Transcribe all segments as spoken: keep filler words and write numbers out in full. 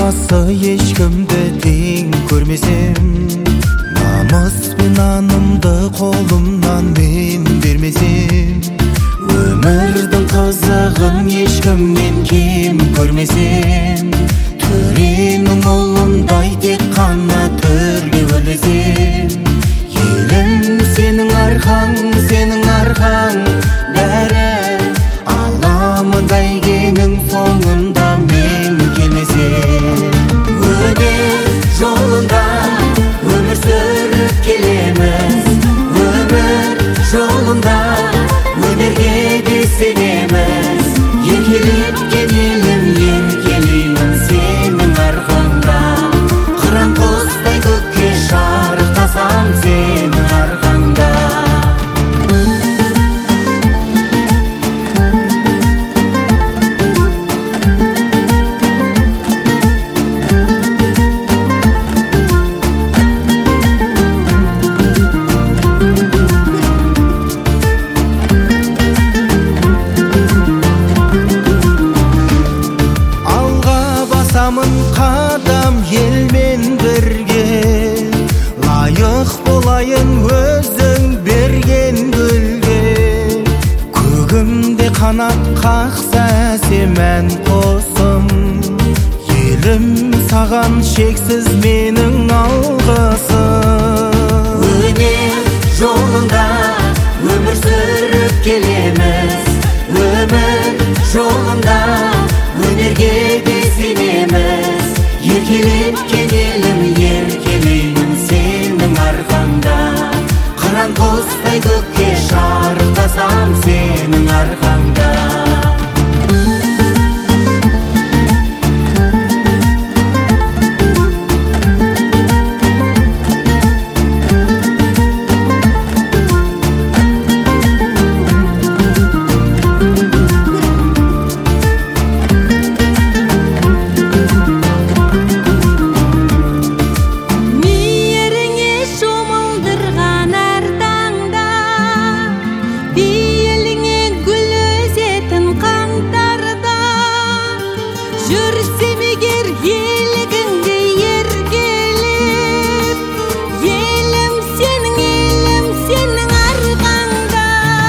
басы ешкімді тең көрмесем, намыс пен нанымды қолымнан мен бермесем, өмірдің қызығын ешкімнен кем көрмесем, төренің ұлындай тек қана төрге өрлесем, елім сенің арқаң, сенің арқаң бәрі, аламын бәйгенің соңында мен келмесем. Өнер жолында өмір сүріп келеміз, өмір жолында өнерге де сенеміз, еркелеп келелім, еркелеймін сенің арқаңда, қыран құстай көкке шарықтасам сенің арқаңда. Қадам елмен бірге, лайық болайын өзің берген гүлге, көгімде қанат қақса сен қосым, елім саған шексіз менің алғысым. Өнер жолында өмір сүріп келеміз, өмір жолында өнерге де сенеміз, еркелеп келелім, еркелеймін сенің арқаңда, қыран құстай көкке шарықтасам сенің арқаңда. Жүрсем егер елігіңде еркелеп, елім сенің, елім сенің арқаңда.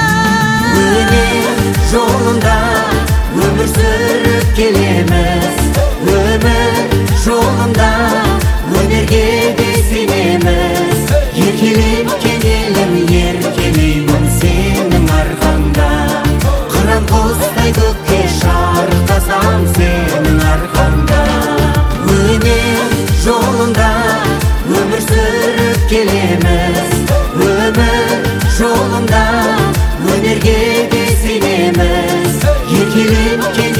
Өнер жолында өмір сүріп келеміз, өмір жолында өнерге де сенеміз, еркелеп келелім, еркелеймін сенің арқаңда, қыран құстай көкке шарықтасам сенің арқаңда. Өнер жолында өмір сүріп келеміз, өмір жолында өнерге де сенеміз, еркелеп